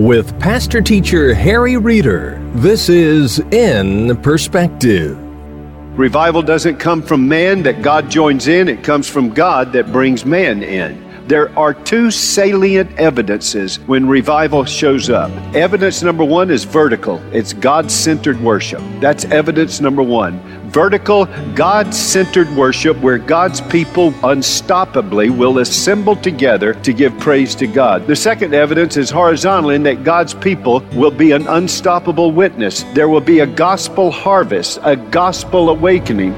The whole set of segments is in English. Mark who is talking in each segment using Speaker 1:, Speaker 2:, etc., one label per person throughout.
Speaker 1: With Pastor Teacher Harry Reeder, this is In Perspective.
Speaker 2: Revival doesn't come from man that God joins in. It comes from God that brings man in. There are two salient evidences when revival shows up. Evidence number one is vertical. It's God-centered worship. That's evidence number one. Vertical, God-centered worship where God's people unstoppably will assemble together to give praise to God. The second evidence is horizontal in that God's people will be an unstoppable witness. There will be a gospel harvest, a gospel awakening.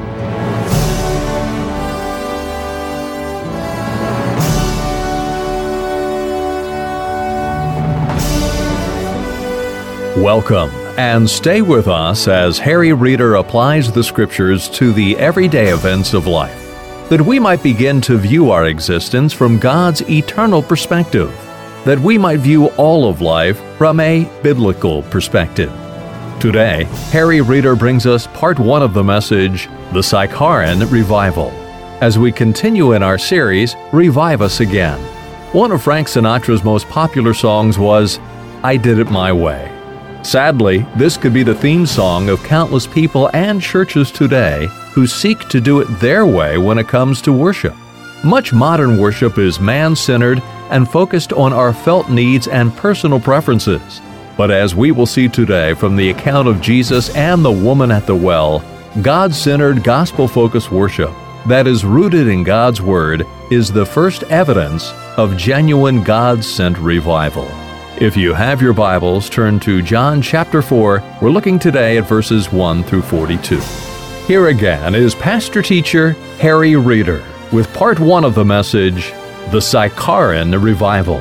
Speaker 1: Welcome, and stay with us as Harry Reeder applies the Scriptures to the everyday events of life, that we might begin to view our existence from God's eternal perspective, that we might view all of life from a biblical perspective. Today, Harry Reeder brings us part one of the message, The Sycharan Revival, as we continue in our series, Revive Us Again. One of Frank Sinatra's most popular songs was, I Did It My Way. Sadly, this could be the theme song of countless people and churches today who seek to do it their way when it comes to worship. Much modern worship is man-centered and focused on our felt needs and personal preferences. But as we will see today from the account of Jesus and the woman at the well, God-centered, gospel-focused worship that is rooted in God's Word is the first evidence of genuine God-sent revival. If you have your Bibles, turn to John chapter 4. We're looking today at verses 1 through 42. Here again is Pastor Teacher Harry Reeder with part one of the message, The Sycharan Revival.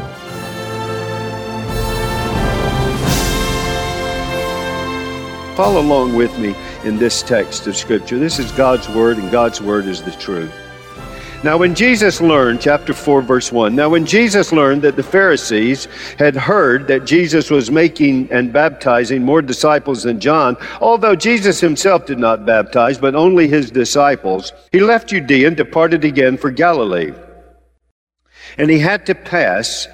Speaker 2: Follow along with me in this text of Scripture. This is God's Word, and God's Word is the truth. Now when Jesus learned, chapter 4, verse 1, now when Jesus learned that the Pharisees had heard that Jesus was making and baptizing more disciples than John, although Jesus himself did not baptize, but only his disciples, he left Judea and departed again for Galilee. And he had to pass,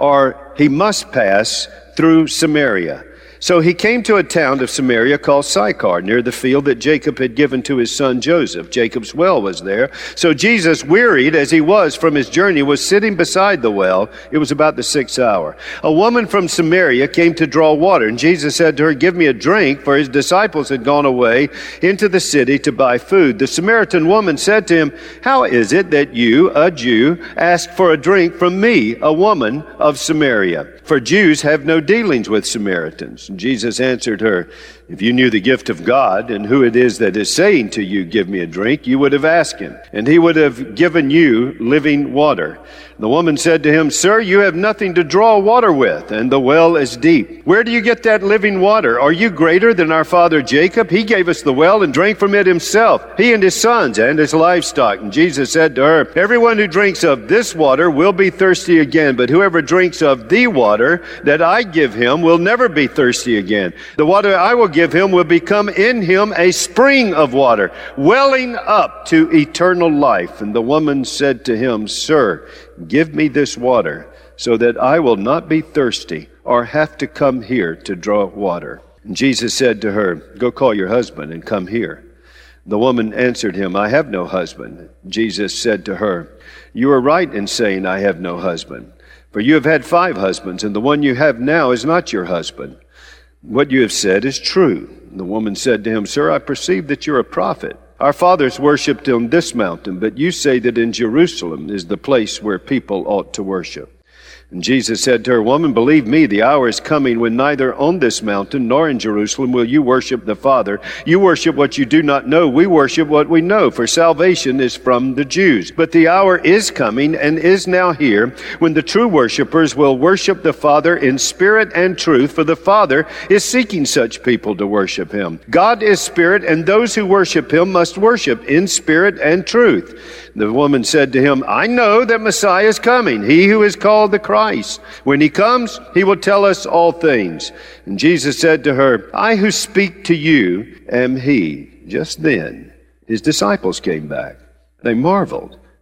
Speaker 2: or he must pass, through Samaria. So he came to a town of Samaria called Sychar, near the field that Jacob had given to his son Joseph. Jacob's well was there. So Jesus, wearied as he was from his journey, was sitting beside the well. It was about the 6th hour. A woman from Samaria came to draw water, and Jesus said to her, give me a drink, for his disciples had gone away into the city to buy food. The Samaritan woman said to him, how is it that you, a Jew, ask for a drink from me, a woman of Samaria? For Jews have no dealings with Samaritans. And Jesus answered her, if you knew the gift of God and who it is that is saying to you, give me a drink, you would have asked him, and he would have given you living water. The woman said to him, sir, you have nothing to draw water with, and the well is deep. Where do you get that living water? Are you greater than our father Jacob? He gave us the well and drank from it himself, he and his sons and his livestock. And Jesus said to her, everyone who drinks of this water will be thirsty again, but whoever drinks of the water that I give him will never be thirsty again. The water I will give him will become in him a spring of water, welling up to eternal life. And the woman said to him, sir, give me this water so that I will not be thirsty or have to come here to draw water. And Jesus said to her, go call your husband and come here. The woman answered him, I have no husband. Jesus said to her, you are right in saying I have no husband. For you have had 5 husbands, and the one you have now is not your husband. What you have said is true. The woman said to him, sir, I perceive that you're a prophet. Our fathers worshipped on this mountain, but you say that in Jerusalem is the place where people ought to worship. And Jesus said to her, woman, believe me, the hour is coming when neither on this mountain nor in Jerusalem will you worship the Father. You worship what you do not know. We worship what we know, for salvation is from the Jews. But the hour is coming and is now here when the true worshipers will worship the Father in spirit and truth, for the Father is seeking such people to worship him. God is spirit, and those who worship him must worship in spirit and truth. The woman said to him, I know that Messiah is coming, he who is called the Christ. When he comes, he will tell us all things. And Jesus said to her, I who speak to you am he. Just then, his disciples came back. They marveled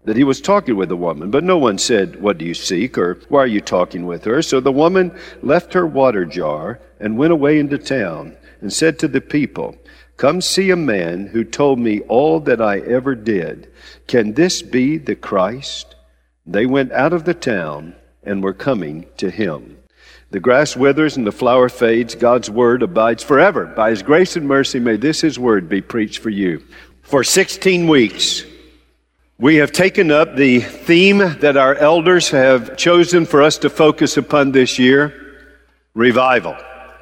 Speaker 2: that he was talking with the woman. But no one said, "What do you seek?" or "Why are you talking with her?" So the woman left her water jar and went away into town and said to the people, "Come see a man who told me all that I ever did. Can this be the Christ?" They went out of the town and were coming to him. The grass withers and the flower fades. God's word abides forever. By his grace and mercy, may this his word be preached for you. For 16 weeks, we have taken up the theme that our elders have chosen for us to focus upon this year, revival,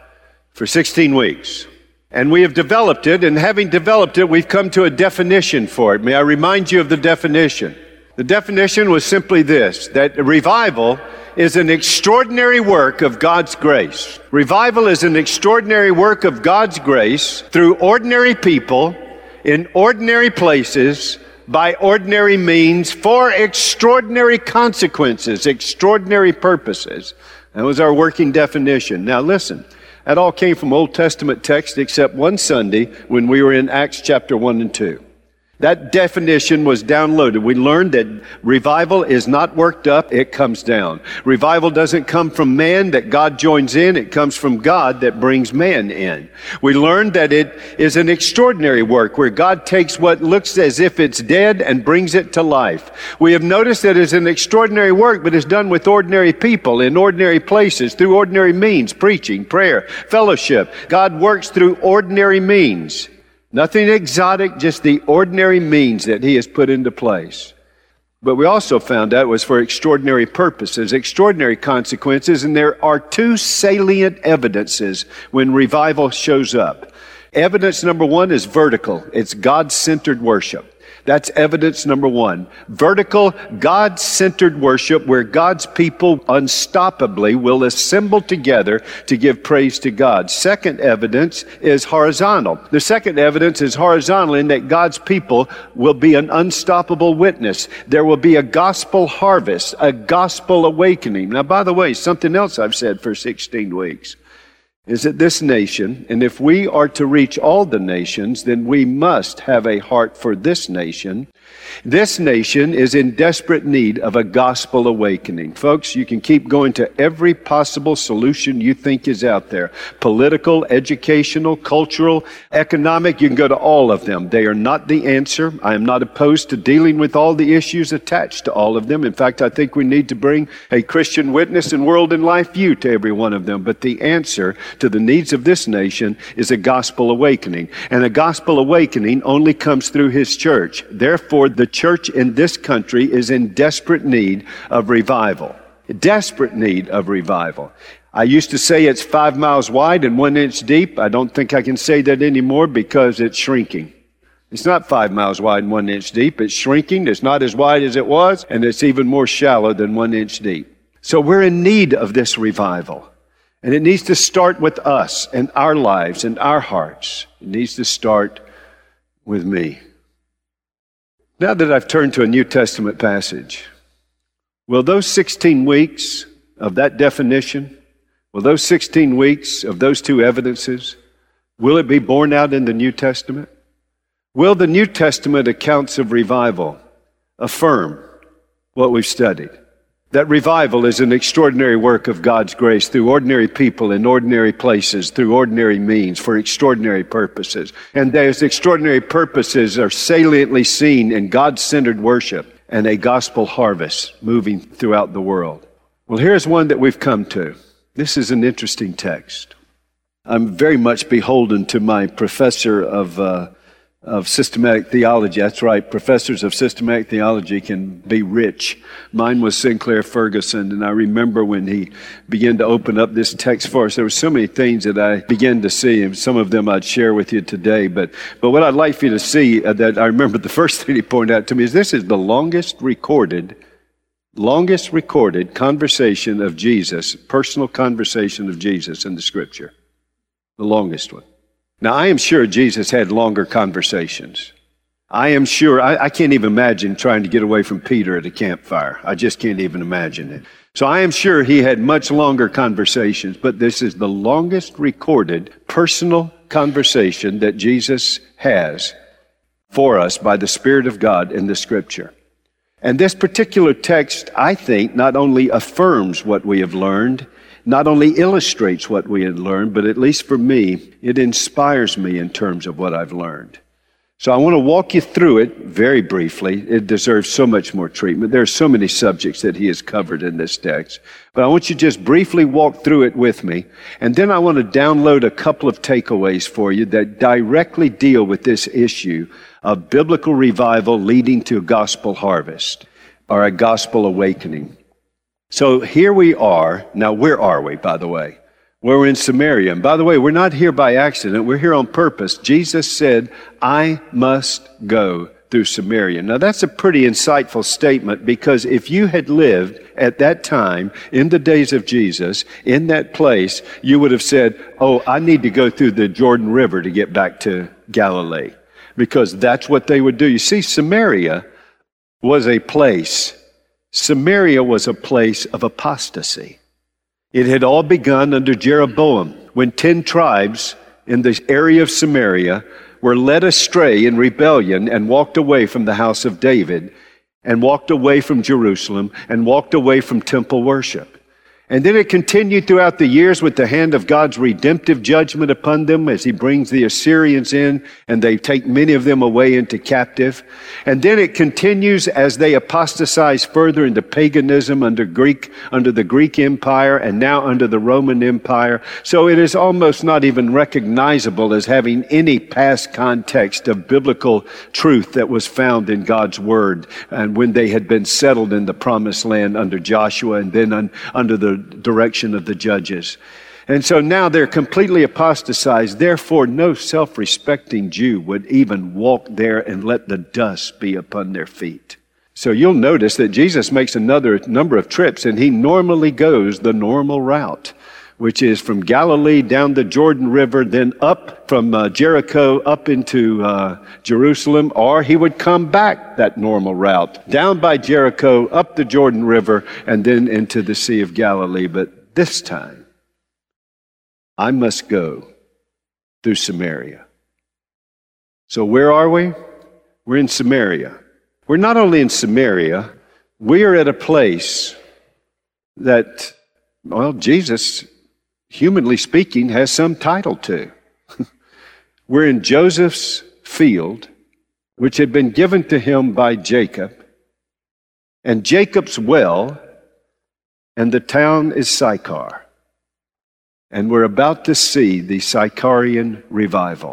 Speaker 2: for 16 weeks. And we have developed it, and having developed it, we've come to a definition for it. May I remind you of the definition? The definition was simply this, that revival is an extraordinary work of God's grace. Revival is an extraordinary work of God's grace through ordinary people, in ordinary places, by ordinary means, for extraordinary consequences, extraordinary purposes. That was our working definition. Now listen, that all came from Old Testament text except one Sunday when we were in Acts chapter 1 and 2. That definition was downloaded. We learned that revival is not worked up, it comes down. Revival doesn't come from man that God joins in, it comes from God that brings man in. We learned that it is an extraordinary work where God takes what looks as if it's dead and brings it to life. We have noticed that it's an extraordinary work, but it's done with ordinary people in ordinary places, through ordinary means, preaching, prayer, fellowship. God works through ordinary means. Nothing exotic, just the ordinary means that he has put into place. But we also found out it was for extraordinary purposes, extraordinary consequences, and there are two salient evidences when revival shows up. Evidence number one is vertical. It's God-centered worship. That's evidence number one. Vertical, God-centered worship where God's people unstoppably will assemble together to give praise to God. Second evidence is horizontal. The second evidence is horizontal in that God's people will be an unstoppable witness. There will be a gospel harvest, a gospel awakening. Now, by the way, something else I've said for 16 weeks is that this nation, and if we are to reach all the nations, then we must have a heart for this nation. This nation is in desperate need of a gospel awakening. Folks, you can keep going to every possible solution you think is out there. Political, educational, cultural, economic, you can go to all of them. They are not the answer. I am not opposed to dealing with all the issues attached to all of them. In fact, I think we need to bring a Christian witness and world and life view to every one of them. But the answer to the needs of this nation is a gospel awakening. And a gospel awakening only comes through his church. Therefore, the church in this country is in desperate need of revival. Desperate need of revival. I used to say it's 5 miles wide and 1 inch deep. I don't think I can say that anymore because it's shrinking. It's not 5 miles wide and 1 inch deep. It's shrinking. It's not as wide as it was, and it's even more shallow than 1 inch deep. So we're in need of this revival. And it needs to start with us and our lives and our hearts. It needs to start with me. Now that I've turned to a New Testament passage, will those 16 weeks of that definition, will those 16 weeks of those two evidences, will it be borne out in the New Testament? Will the New Testament accounts of revival affirm what we've studied? That revival is an extraordinary work of God's grace through ordinary people in ordinary places, through ordinary means, for extraordinary purposes. And those extraordinary purposes are saliently seen in God-centered worship and a gospel harvest moving throughout the world. Well, here's one that we've come to. This is an interesting text. I'm very much beholden to my professor of systematic theology. That's right, professors of systematic theology can be rich. Mine was Sinclair Ferguson, and I remember when he began to open up this text for us, there were so many things that I began to see, and some of them I'd share with you today. But what I'd like for you to see, that I remember the first thing he pointed out to me is this is the longest recorded conversation of Jesus, personal conversation of Jesus in the Scripture. The longest one. Now, I am sure Jesus had longer conversations. I am sure, I can't even imagine trying to get away from Peter at a campfire. I just can't even imagine it. So I am sure he had much longer conversations, but this is the longest recorded personal conversation that Jesus has for us by the Spirit of God in the Scripture. And this particular text, I think, not only affirms what we have learned, not only illustrates what we had learned, but at least for me, it inspires me in terms of what I've learned. So I want to walk you through it very briefly. It deserves so much more treatment. There are so many subjects that he has covered in this text. But I want you to just briefly walk through it with me. And then I want to download a couple of takeaways for you that directly deal with this issue of biblical revival leading to a gospel harvest or a gospel awakening. So here we are. Now, where are we, by the way? We're in Samaria. And by the way, we're not here by accident. We're here on purpose. Jesus said, I must go through Samaria. Now, that's a pretty insightful statement, because if you had lived at that time, in the days of Jesus, in that place, you would have said, oh, I need to go through the Jordan River to get back to Galilee, because that's what they would do. You see, Samaria was a place of apostasy. It had all begun under Jeroboam, when 10 tribes in the area of Samaria were led astray in rebellion and walked away from the house of David, and walked away from Jerusalem, and walked away from temple worship. And then it continued throughout the years with the hand of God's redemptive judgment upon them as he brings the Assyrians in, and they take many of them away into captive. And then it continues as they apostatize further into paganism under the Greek Empire, and now under the Roman Empire. So it is almost not even recognizable as having any past context of biblical truth that was found in God's Word, and when they had been settled in the Promised Land under Joshua, and then under the direction of the judges. And so now they're completely apostatized. Therefore, no self-respecting Jew would even walk there and let the dust be upon their feet. So you'll notice that Jesus makes another number of trips, and he normally goes the normal route, which is from Galilee down the Jordan River, then up from Jericho up into Jerusalem, or he would come back that normal route, down by Jericho, up the Jordan River, and then into the Sea of Galilee. But this time, I must go through Samaria. So where are we? We're in Samaria. We're not only in Samaria, we are at a place that, well, Jesus, humanly speaking, has some title to. We're in Joseph's field, which had been given to him by Jacob, and Jacob's well, and the town is Sychar. And we're about to see the Sycharian revival.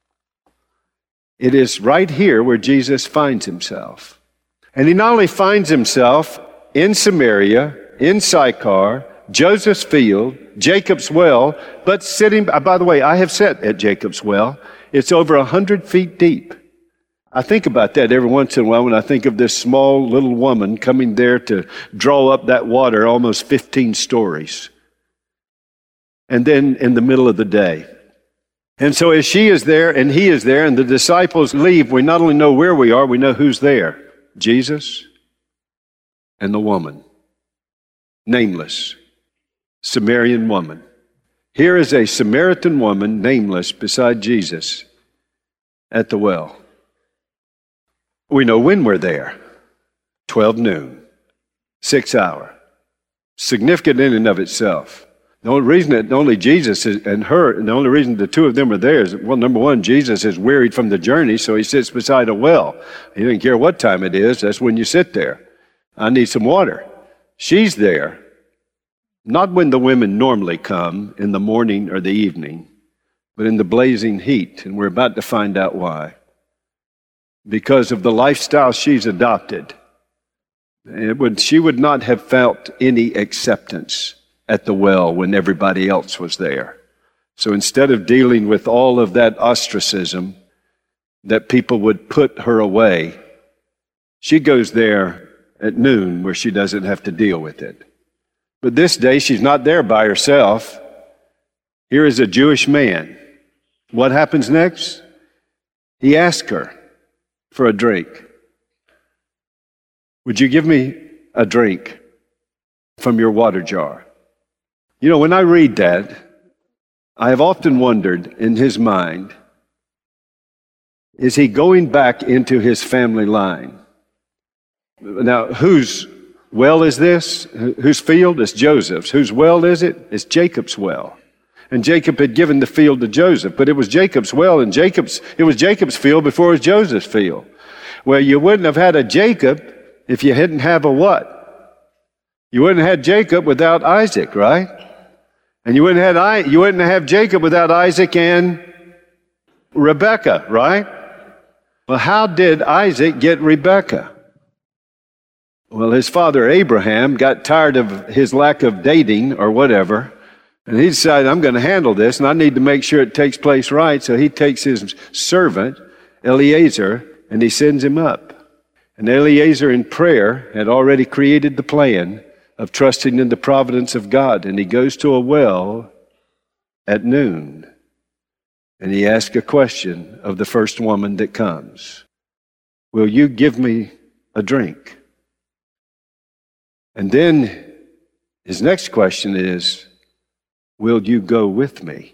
Speaker 2: It is right here where Jesus finds himself. And he not only finds himself in Samaria, in Sychar, Joseph's field, Jacob's well, but sitting, by the way, I have sat at Jacob's well. It's over 100 feet deep. I think about that every once in a while when I think of this small little woman coming there to draw up that water almost 15 stories. And then in the middle of the day. And so as she is there and he is there and the disciples leave, we not only know where we are, we know who's there. Jesus and the woman. Nameless. Samaritan woman. Here is a Samaritan woman, nameless, beside Jesus at the well. We know when we're there. 12 noon. 6 hour. Significant in and of itself. The only reason that only Jesus and her, and the only reason the two of them are there is, well, number one, Jesus is wearied from the journey, so he sits beside a well. He doesn't care what time it is. That's when you sit there. I need some water. She's there. Not when the women normally come, in the morning or the evening, but in the blazing heat, and we're about to find out why. Because of the lifestyle she's adopted, she would not have felt any acceptance at the well when everybody else was there. So instead of dealing with all of that ostracism that people would put her away, she goes there at noon where she doesn't have to deal with it. But this day, she's not there by herself. Here is a Jewish man. What happens next? He asks her for a drink. Would you give me a drink from your water jar? You know, when I read that, I have often wondered in his mind, is he going back into his family line? Now, whose well is this? Whose field? It's Joseph's. Whose well is it? It's Jacob's well. And Jacob had given the field to Joseph, but it was Jacob's well, and it was Jacob's field before it was Joseph's field. Well, you wouldn't have had a Jacob if you didn't have a what? You wouldn't have had Jacob without Isaac, right? And you wouldn't have Jacob without Isaac and Rebekah, right? Well, how did Isaac get Rebekah? Well, his father Abraham got tired of his lack of dating or whatever, and he decided, I'm going to handle this, and I need to make sure it takes place right. So he takes his servant, Eliezer, and he sends him up. And Eliezer, in prayer, had already created the plan of trusting in the providence of God. And he goes to a well at noon, and he asks a question of the first woman that comes. Will you give me a drink? And then his next question is, will you go with me?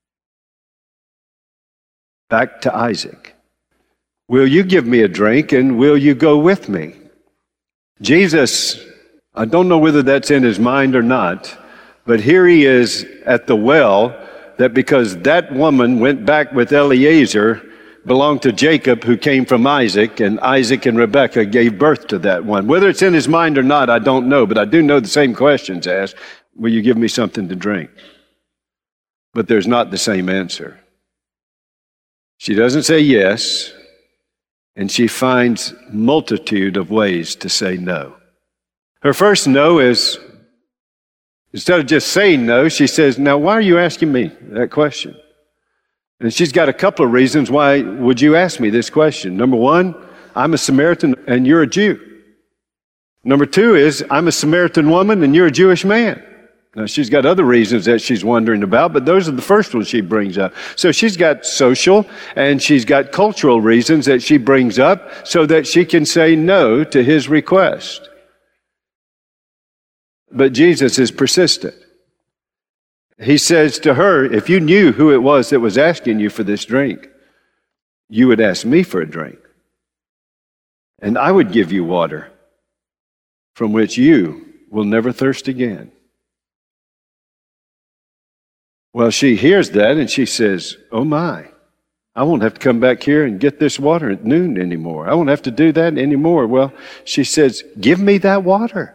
Speaker 2: Back to Isaac. Will you give me a drink, and will you go with me? Jesus, I don't know whether that's in his mind or not, but here he is at the well, that because that woman went back with Eliezer, belonged to Jacob, who came from Isaac, and Isaac and Rebekah gave birth to that one. Whether it's in his mind or not, I don't know, but I do know the same questions asked. Will you give me something to drink? But there's not the same answer. She doesn't say yes, and she finds multitude of ways to say no. Her first no is, instead of just saying no, she says, now why are you asking me that question? And she's got a couple of reasons why would you ask me this question. Number one, I'm a Samaritan and you're a Jew. Number two is, I'm a Samaritan woman and you're a Jewish man. Now, she's got other reasons that she's wondering about, but those are the first ones she brings up. So she's got social and she's got cultural reasons that she brings up so that she can say no to his request. But Jesus is persistent. He says to her, if you knew who it was that was asking you for this drink, you would ask me for a drink. And I would give you water from which you will never thirst again. Well, she hears that and she says, oh my, I won't have to come back here and get this water at noon anymore. I won't have to do that anymore. Well, she says, give me that water.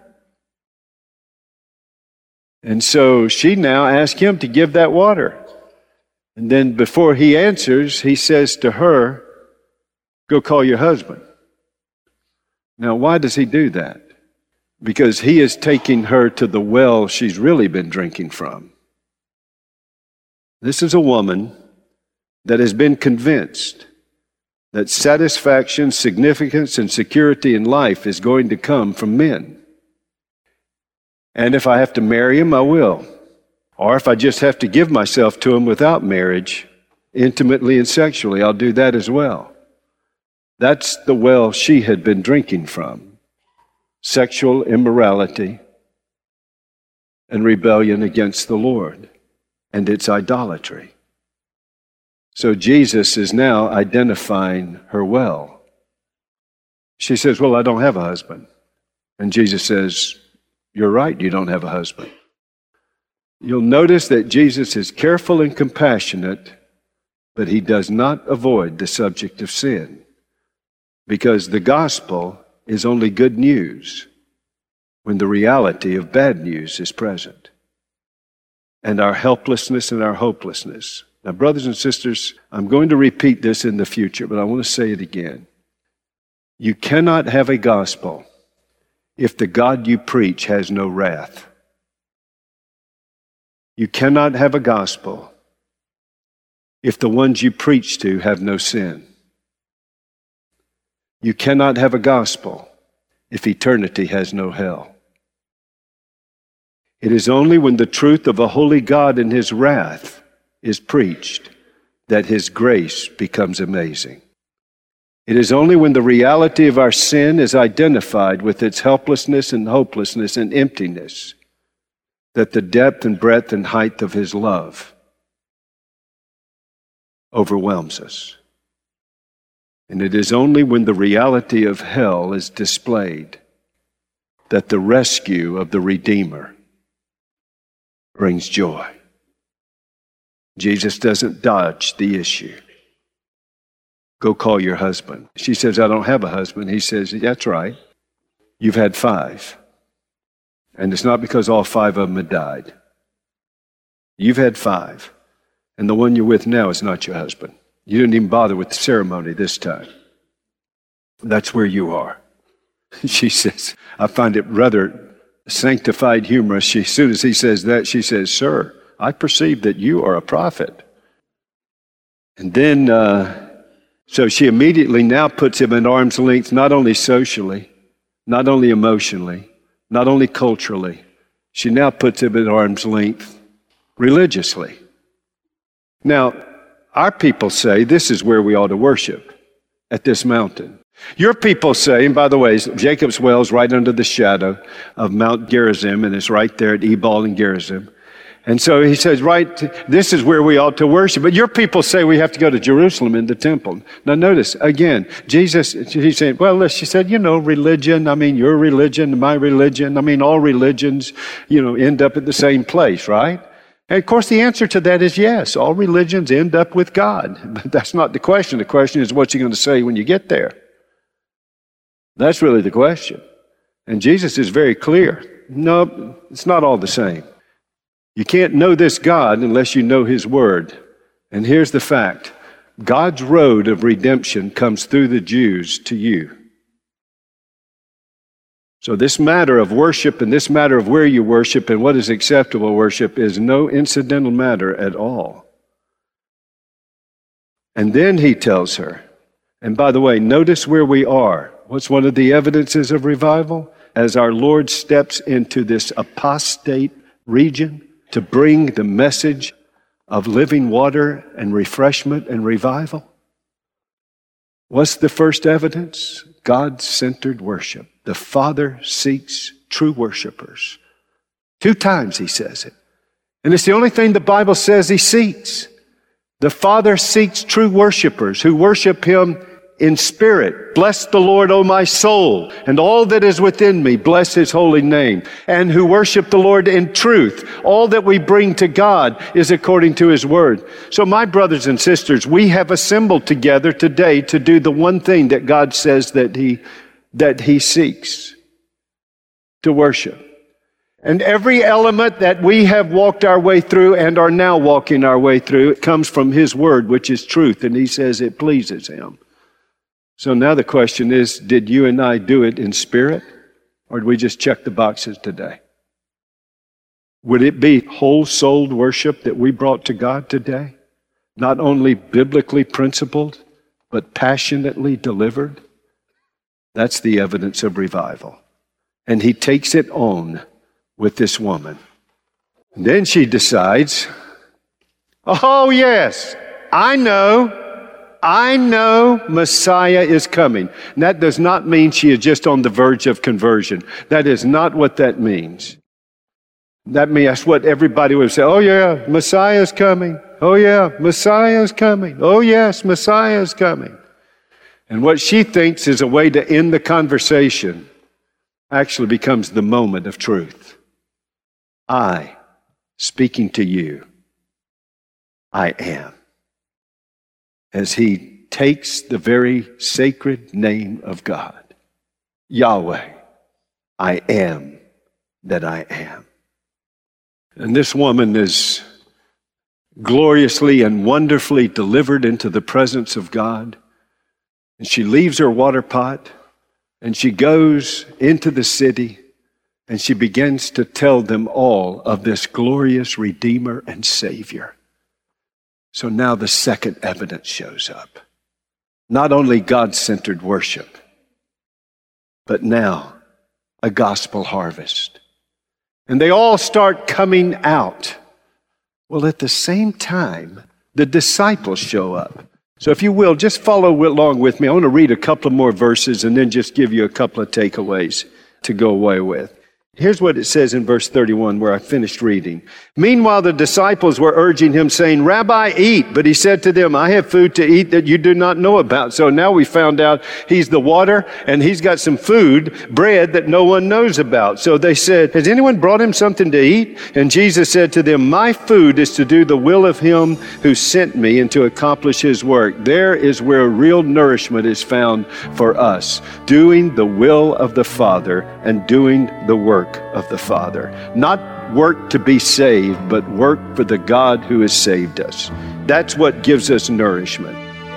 Speaker 2: And so she now asks him to give that water. And then before he answers, he says to her, go call your husband. Now, why does he do that? Because he is taking her to the well she's really been drinking from. This is a woman that has been convinced that satisfaction, significance, and security in life is going to come from men. And if I have to marry him, I will. Or if I just have to give myself to him without marriage, intimately and sexually, I'll do that as well. That's the well she had been drinking from. Sexual immorality and rebellion against the Lord. And it's idolatry. So Jesus is now identifying her well. She says, well, I don't have a husband. And Jesus says, you're right, you don't have a husband. You'll notice that Jesus is careful and compassionate, but he does not avoid the subject of sin, because the gospel is only good news when the reality of bad news is present, and our helplessness and our hopelessness. Now, brothers and sisters, I'm going to repeat this in the future, but I want to say it again. You cannot have a gospel if the God you preach has no wrath. You cannot have a gospel if the ones you preach to have no sin. You cannot have a gospel if eternity has no hell. It is only when the truth of a holy God and his wrath is preached that his grace becomes amazing. It is only when the reality of our sin is identified with its helplessness and hopelessness and emptiness that the depth and breadth and height of his love overwhelms us. And it is only when the reality of hell is displayed that the rescue of the Redeemer brings joy. Jesus doesn't dodge the issue. Go call your husband. She says, I don't have a husband. He says, that's right. You've had 5. And it's not because all 5 of them had died. You've had 5. And the one you're with now is not your husband. You didn't even bother with the ceremony this time. That's where you are. She says, I find it rather sanctified humorous. As soon as he says that, she says, Sir, I perceive that you are a prophet. And then, so she immediately now puts him at arm's length, not only socially, not only emotionally, not only culturally. She now puts him at arm's length religiously. Now, our people say this is where we ought to worship, at this mountain. Your people say, and by the way, Jacob's Well is right under the shadow of Mount Gerizim, and it's right there at Ebal and Gerizim. And so he says, this is where we ought to worship. But your people say we have to go to Jerusalem in the temple. Now notice, again, Jesus, he's saying, she said, religion, your religion, my religion, all religions, end up at the same place, right? And of course the answer to that is yes, all religions end up with God. But that's not the question. The question is, what's he going to say when you get there? That's really the question. And Jesus is very clear. No, it's not all the same. You can't know this God unless you know His Word. And here's the fact. God's road of redemption comes through the Jews to you. So this matter of worship and this matter of where you worship and what is acceptable worship is no incidental matter at all. And then he tells her, and by the way, notice where we are. What's one of the evidences of revival? As our Lord steps into this apostate region to bring the message of living water and refreshment and revival. What's the first evidence? God-centered worship. The Father seeks true worshipers. 2 times he says it. And it's the only thing the Bible says he seeks. The Father seeks true worshipers who worship Him in spirit. Bless the Lord, O my soul, and all that is within me, bless His holy name. And who worship the Lord in truth. All that we bring to God is according to His word. So my brothers and sisters, we have assembled together today to do the one thing that God says that He seeks, to worship. And every element that we have walked our way through and are now walking our way through, it comes from His word, which is truth. And He says it pleases Him. So now the question is, did you and I do it in spirit? Or did we just check the boxes today? Would it be whole-souled worship that we brought to God today? Not only biblically principled, but passionately delivered? That's the evidence of revival. And He takes it on with this woman. And then she decides, oh yes, I know Messiah is coming. And that does not mean she is just on the verge of conversion. That is not what that means. That means that's what everybody would say. Oh yeah, Messiah is coming. Oh yeah, Messiah is coming. Oh yes, Messiah is coming. And what she thinks is a way to end the conversation actually becomes the moment of truth. I, speaking to you, I am. As he takes the very sacred name of God, Yahweh, I am that I am. And this woman is gloriously and wonderfully delivered into the presence of God. And she leaves her water pot and she goes into the city and she begins to tell them all of this glorious Redeemer and Savior. So now the second evidence shows up. Not only God-centered worship, but now a gospel harvest. And they all start coming out. Well, at the same time, the disciples show up. So if you will, just follow along with me. I want to read a couple of more verses and then just give you a couple of takeaways to go away with. Here's what it says in verse 31 where I finished reading. Meanwhile, the disciples were urging him, saying, Rabbi, eat. But he said to them, I have food to eat that you do not know about. So now we found out he's the water and he's got some food, bread that no one knows about. So they said, has anyone brought him something to eat? And Jesus said to them, my food is to do the will of him who sent me and to accomplish his work. There is where real nourishment is found for us, doing the will of the Father and doing the work of the Father. Not work to be saved, but work for the God who has saved us. That's what gives us nourishment.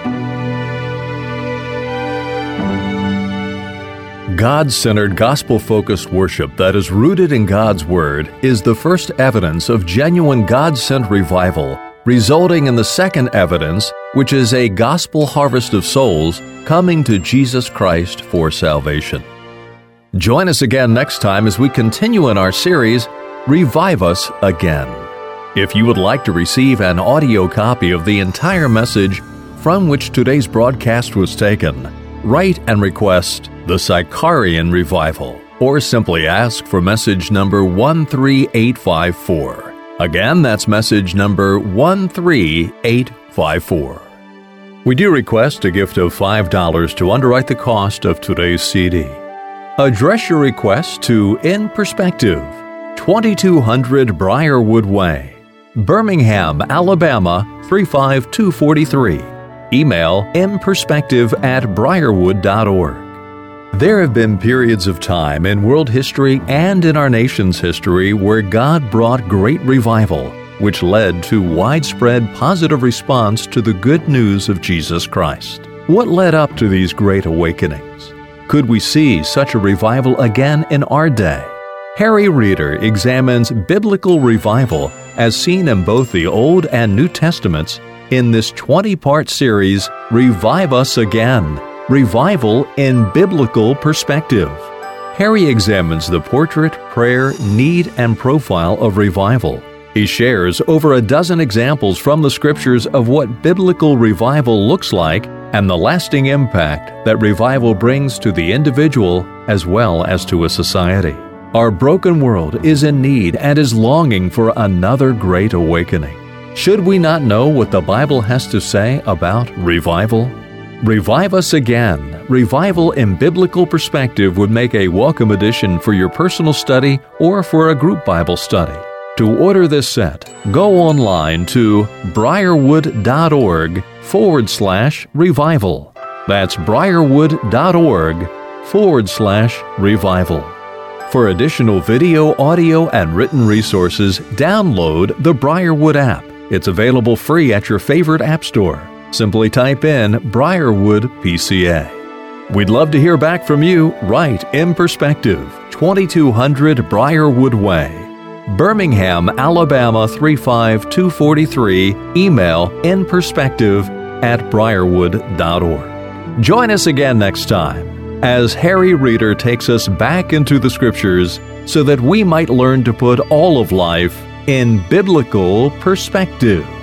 Speaker 1: God-centered, gospel-focused worship that is rooted in God's Word is the first evidence of genuine God-sent revival, resulting in the second evidence, which is a gospel harvest of souls coming to Jesus Christ for salvation. Join us again next time as we continue in our series, Revive Us Again. If you would like to receive an audio copy of the entire message from which today's broadcast was taken, write and request the Sycharian Revival, or simply ask for message number 13854. Again, that's message number 13854. We do request a gift of $5 to underwrite the cost of today's CD. Address your request to In Perspective, 2200 Briarwood Way, Birmingham, Alabama 35243. Email inperspective@briarwood.org. There have been periods of time in world history and in our nation's history where God brought great revival, which led to widespread positive response to the good news of Jesus Christ. What led up to these great awakenings? Could we see such a revival again in our day? Harry Reeder examines biblical revival as seen in both the Old and New Testaments in this 20-part series, Revive Us Again, Revival in Biblical Perspective. Harry examines the portrait, prayer, need, and profile of revival. He shares over a dozen examples from the Scriptures of what biblical revival looks like and the lasting impact that revival brings to the individual as well as to a society. Our broken world is in need and is longing for another great awakening. Should we not know what the Bible has to say about revival? Revive Us Again, Revival in Biblical Perspective would make a welcome addition for your personal study or for a group Bible study. To order this set, go online to briarwood.org/revival. That's briarwood.org/revival. For additional video, audio, and written resources, download the Briarwood app. It's available free at your favorite app store. Simply type in Briarwood PCA. We'd love to hear back from you. Write In Perspective, 2200 Briarwood Way, Birmingham, Alabama 35243. Email inperspective@briarwood.org. Join us again next time as Harry Reeder takes us back into the Scriptures so that we might learn to put all of life in biblical perspective.